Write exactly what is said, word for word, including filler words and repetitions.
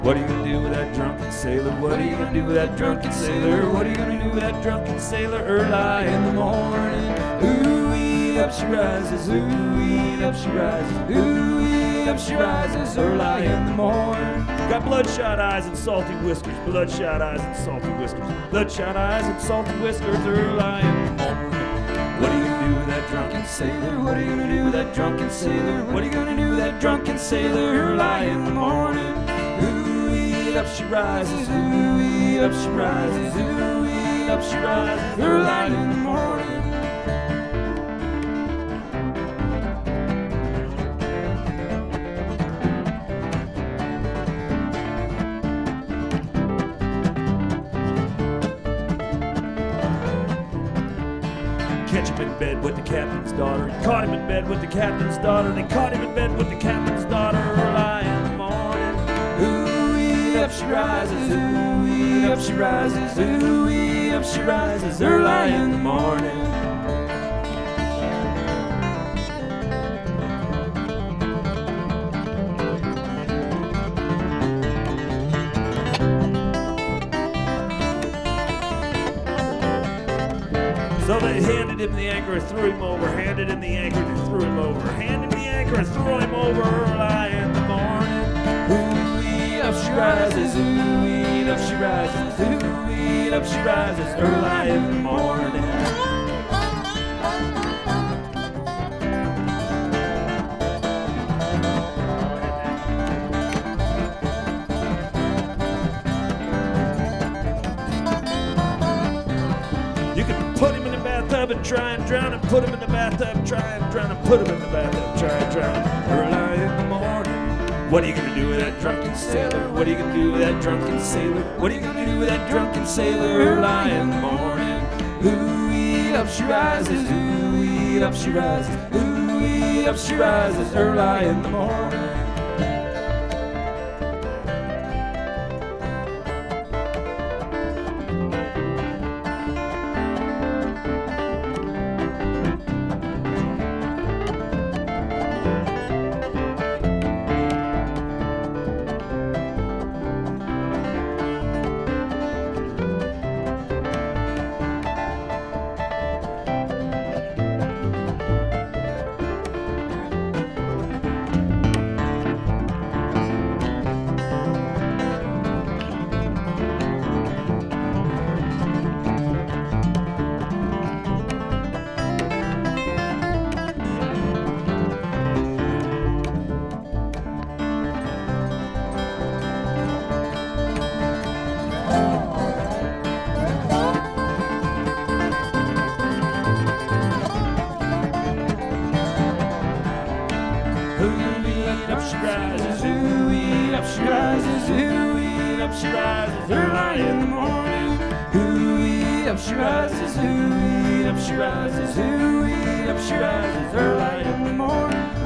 What are you gonna do with that drunken sailor? What are you gonna do with that drunken sailor? What are you gonna do with that drunken sailor? Early in the morning, ooh-wee, up she rises, ooh-wee, up she rises, ooh-wee, up she rises, early in the morning. Got bloodshot eyes and salty whiskers, bloodshot eyes and salty whiskers, bloodshot eyes and salty whiskers, early in the morning. What are you gonna do with that drunken sailor? What are you gonna do with that drunken sailor? What are you gonna do with that drunken sailor? Early in the morning, ooh-wee, up she rises, ooh-wee, up she rises, ooh-wee, up she rises, early in the morning. Catch him in bed with the captain's daughter. He caught him in bed with the captain's daughter. They caught him in bed with the captain's daughter. Early in the morning, ooh-wee, up she rises, ooh-wee, up she rises, ooh-wee, up she rises, early in the morning. So they handed him the anchor and threw him over, handed him the anchor and threw him over, handed him the anchor and threw him over early in the morning. Ooh-wee, up she rises, ooh-wee, up she rises, ooh-wee, up she rises, early in the morning. You can put him in the bathtub and try and drown him, put him in the bathtub, try and drown him, put him in the bathtub, try and drown him, early in the morning. What are you gonna do with that drunken sailor? What are you gonna do with that drunken sailor? What are you gonna do with that drunken sailor? Early in the morning, ooh-wee, up she rises, ooh-wee, up she rises, ooh-wee, up she rises, early in the morning. Ooh-wee, up she rises, ooh-wee, up she rises, ooh-wee, up she rises, early in the morning. Ooh-wee, up she rises, ooh-wee, up she rises, ooh-wee, up she rises, early in the morning.